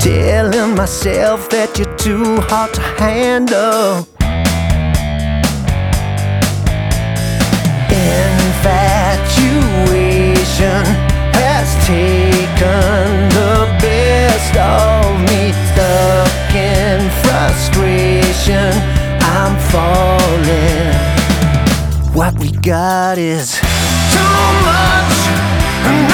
telling myself that you're too hard to handle. Infatuation has taken the best of me. Stuck in frustration, I'm falling. What we got is too much.